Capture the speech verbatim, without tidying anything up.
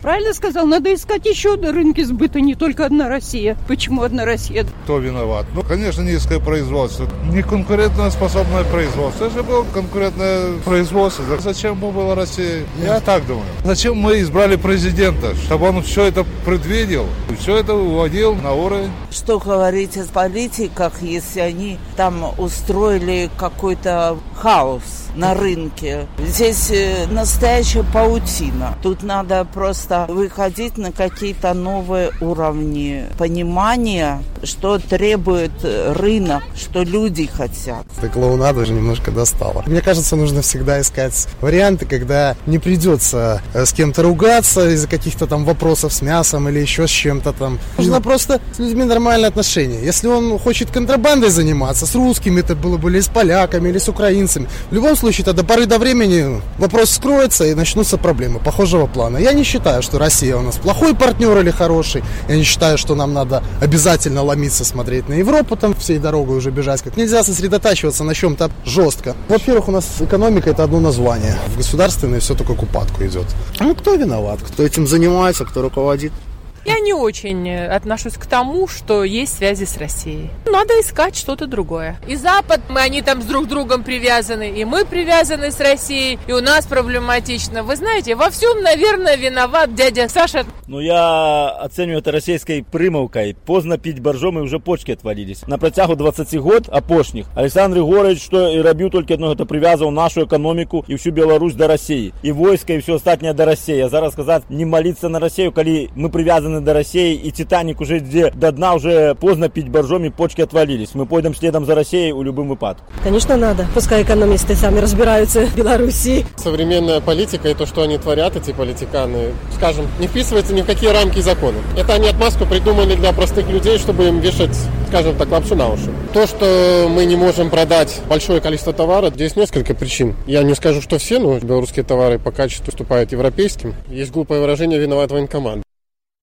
Правильно сказал, надо искать еще рынки сбыта, не только одна Россия. Почему одна Россия? Кто виноват? Ну, конечно, низкое производство. Неконкурентоспособное производство. Это же было конкурентное производство. Зачем ему была Россия? Я так думаю. Зачем мы избрали президента? Чтобы он все это предвидел, все это выводил на уровень. Что говорить о политиках, если они там устроили какой-то хаос на рынке? Здесь настоящая паутина. Тут надо просто выходить на какие-то новые уровни понимания, что требует рынок, что люди хотят. Эта клоунада уже немножко достала. Мне кажется, нужно всегда искать варианты, когда не придется с кем-то ругаться из-за каких-то там вопросов с мясом или еще с чем-то там. Нужно просто с людьми нормальные отношения. Если он хочет контрабандой заниматься, с русскими это было бы, или с поляками, или с украинцами, в любом случае, до поры до времени вопрос скроется и начнутся проблемы похожего плана. Я не считаю, что Россия у нас плохой партнер или хороший. Я не считаю, что нам надо обязательно ломиться, смотреть на Европу, там всей дорогой уже бежать. Как нельзя сосредотачиваться на чем-то жестко. Во-первых, у нас экономика — это одно название. В государственной все только к упадку идет. Ну, кто виноват? Кто этим занимается, кто руководит? Я не очень отношусь к тому, что есть связи с Россией. Надо искать что-то другое. И Запад, мы, они там с друг другом привязаны, и мы привязаны с Россией, и у нас проблематично. Вы знаете, во всем, наверное, виноват дядя Саша. Ну, я оцениваю это российской примовкой. Поздно пить боржом, и уже почки отвалились. На протягу двадцати год опошних Александр Егорович, что и робил только одно, это привязывал нашу экономику и всю Беларусь до России. И войско, и все остальное до России. А зараз сказать, не молиться на Россию, коли мы привязаны до России, и Титаник уже где до дна, уже поздно пить боржом, и почки отвалились. Мы пойдем следом за Россией у любым выпадку. Конечно, надо. Пускай экономисты сами разбираются в Беларуси. Современная политика и то, что они творят, эти политиканы, скажем, не вписывается ни в какие рамки закона. Это они отмазку придумали для простых людей, чтобы им вешать, скажем так, лапшу на уши. То, что мы не можем продать большое количество товара, здесь несколько причин. Я не скажу, что все, но белорусские товары по качеству уступают европейским. Есть глупое выражение «виноват военкомат».